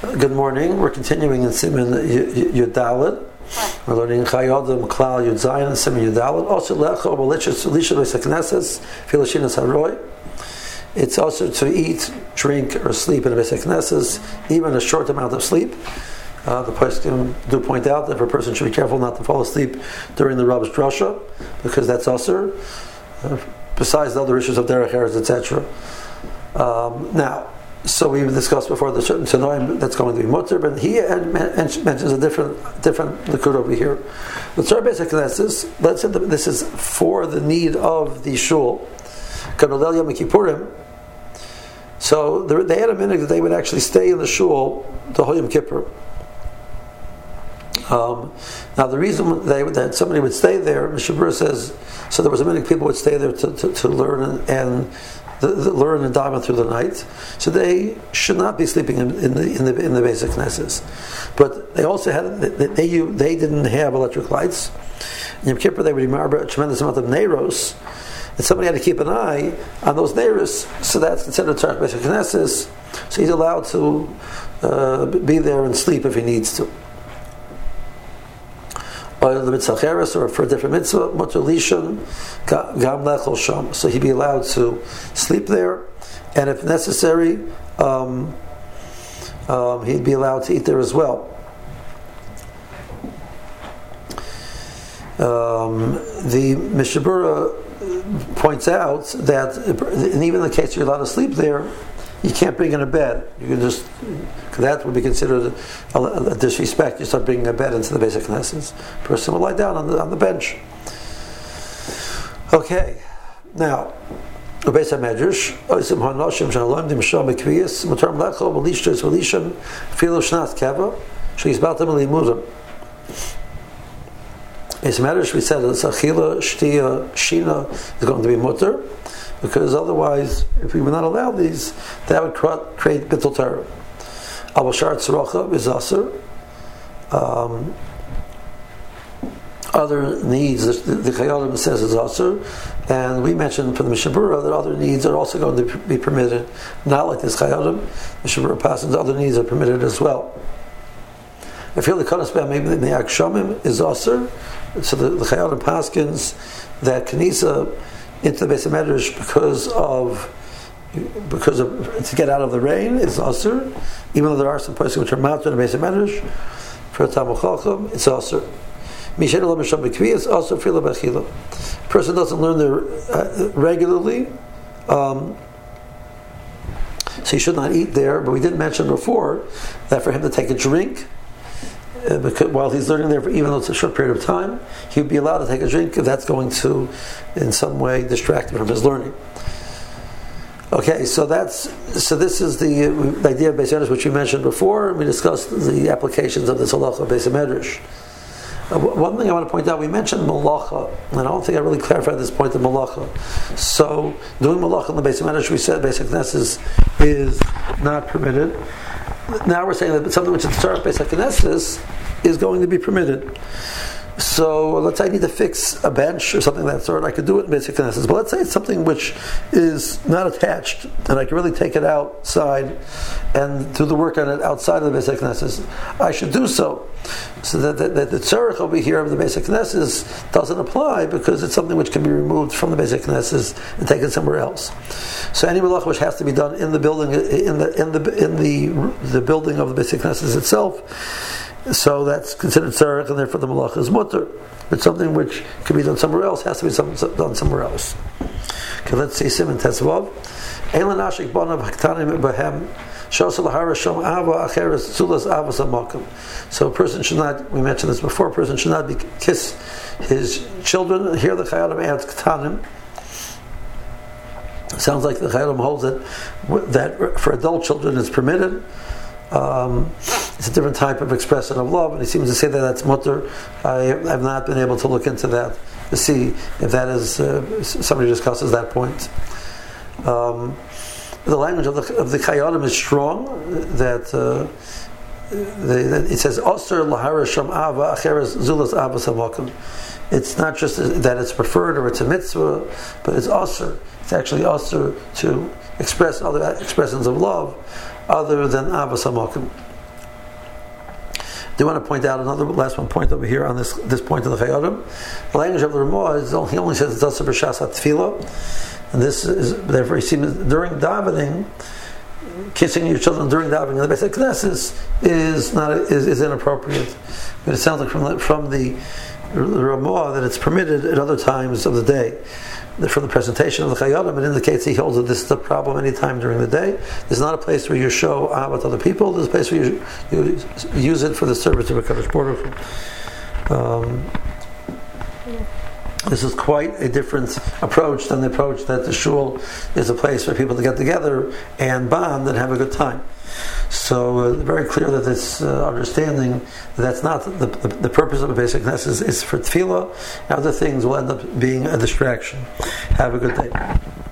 Good morning. We're continuing in Siman Yudalit. We're learning Chayodim Klal Yud Zayin and Siman Yudalit. Also, Lecho B'Lisha B'Sekneses Filashinas Haroy. It's also to eat, drink, or sleep in a B'Sekneses, even a short amount of sleep. The poskim do point out that a person should be careful not to fall asleep during the Rabbi's drasha, because that's usher. Besides the other issues of derech eretz, etc. Now. So we've discussed before the certain tanoim that's going to be mutter, but he mentions a different likud over here. The Tzar Beis HaKnesses, let's say this is for the need of the shul. Kanodel Yom Kippurim. So they had a minute that they would actually stay in the shul the whole Yom Kippur. Now the reason that somebody would stay there, Mishabur says, so there was a minute people would stay there to learn and learn and daven through the night, so they should not be sleeping in the basic Knesses. But they also had they didn't have electric lights. In Yom Kippur they would remember a tremendous amount of neiros, and somebody had to keep an eye on those neiros. So that's considered tzarech basic Knesses. So he's allowed to be there and sleep if he needs to. Or for a different mitzvah, mutter lishon gam lechol sham. So he'd be allowed to sleep there, and if necessary, he'd be allowed to eat there as well. The Mishabura points out that even in the case you're allowed to sleep there, you can't bring in a bed. You can just, that would be considered a disrespect. You start bringing a bed into the basic Knesses. A person will lie down on the bench. Okay, now, Beis HaMedrash, Oisim HaNoshim Shalom Dimsham Bekviyas Mutar Mlecho Belishtos Belishim Filo Shnas Keva Sheizbaltem Limudim. Beis HaMedrash, we said that Achila, Shtia, Shina is going to be mutter, because otherwise, if we were not allowed these, that would create bittul Torah. Al Bashar Tzrocha is aser. Other needs, the Chayodim says is aser, and we mentioned from the Mishabura that other needs are also going to be permitted. Not like this Chayodim, Mishabura passes, other needs are permitted as well. I feel the Kodesh maybe the Akshamim is aser, so the Chayodim paskins that Kanisa into the Beis HaMedrash because of to get out of the rain is asur, even though there are some places which are mounted in the Beis HaMedrash for Talmud Chacham, it's asur. Mishen lo misham b'kviyas asur fila b'achila. Person doesn't learn there regularly, so he should not eat there. But we did mention before that for him to take a drink. Because while he's learning there, even though it's a short period of time, he would be allowed to take a drink if that's going to, in some way, distract him from his learning. Okay, so this is the idea of Beis HaMedrash, which we mentioned before. We discussed the applications of this halacha of Beis HaMedrash. One thing I want to point out, we mentioned malacha, and I don't think I really clarified this point of malacha. So, doing malacha in the Beis HaMedrash, we said basic Knesses is not permitted. Now we're saying that something which is tzarech Beis HaKnesses is going to be permitted. So let's say I need to fix a bench or something of that sort. I could do it in Beis HaKnesses. But let's say it's something which is not attached, and I can really take it outside and do the work on it outside of the Beis HaKnesses. I should do so. So that the tzarech over here of the Beis HaKnesses doesn't apply, because it's something which can be removed from the Beis HaKnesses and taken somewhere else. So any malacha which has to be done in the building, in the building of the Beis HaKnesses itself, so that's considered tzarech, and therefore the malacha is mutter. But something which can be done somewhere else has to be done somewhere else. Okay, let's see Siman Tesvav. Eilan ashik banav haktanim behem. So a person should not, we mentioned this before, a person should not kiss his children. Here the Chayodim adds ktanim. Sounds like the Chayodim holds that for adult children it's permitted. It's a different type of expression of love, and he seems to say that that's mutter. I have not been able to look into that to see if that is, somebody discusses that point. The language of the Chayodim is strong, that it says Osir lahara sham ava acheres zulas ava samakim. It's not just that it's preferred or it's a mitzvah, but it's osir. It's actually osir to express other expressions of love other than ava samakim. do want to point out another last one point over here on this point of the Chayodim. The language of the Ramah is he only says it's also b'shas tefillah, and this is therefore he seems during davening, kissing your children during davening in the Beis Knesset is inappropriate. But it sounds like from the Ramah that it's permitted at other times of the day. From the presentation of the Chayodim, it indicates he holds that this is a problem any time during the day. This is not a place where you show Ahava to other people. This is a place where you use it for the service of a Kadosh Baruch Hu. This is quite a different approach than the approach that the shul is a place for people to get together and bond and have a good time. So very clear that this understanding that's not the purpose of a basic Knesset is for tefillah. Other things will end up being a distraction. Have a good day.